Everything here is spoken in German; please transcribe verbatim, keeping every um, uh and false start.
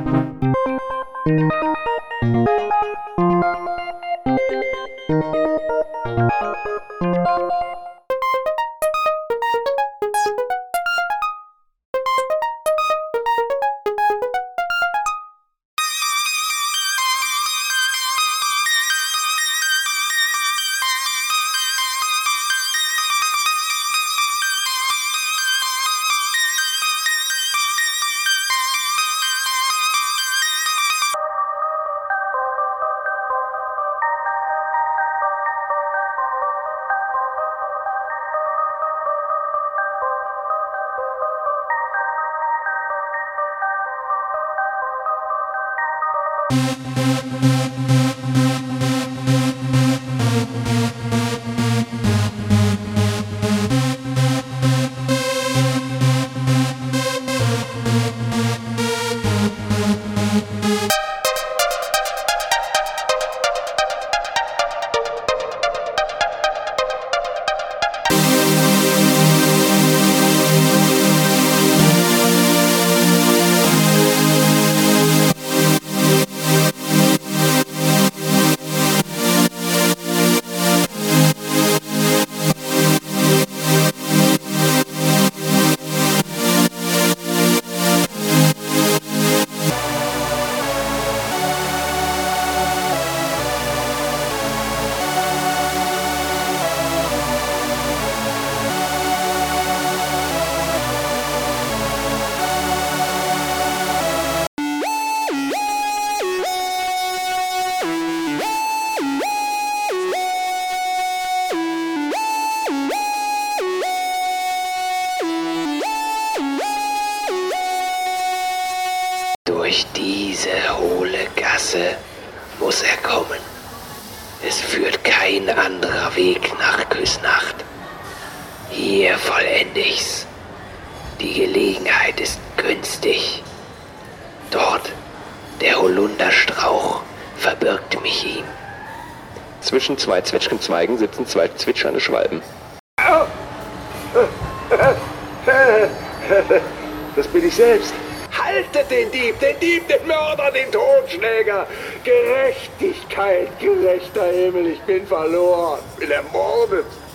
Durch diese hohle Gasse muss er kommen. Es führt kein anderer Weg nach Küsnacht. Hier vollende ich's. Die Gelegenheit ist günstig. Dort, der Holunderstrauch, verbirgt mich ihm. Zwischen zwei Zwetschgenzweigen sitzen zwei zwitschernde Schwalben. Das bin ich selbst. Haltet den Dieb, den Dieb, den Mörder, den Totschläger. Gerechtigkeit, gerechter Himmel, ich bin verloren, bin ermordet.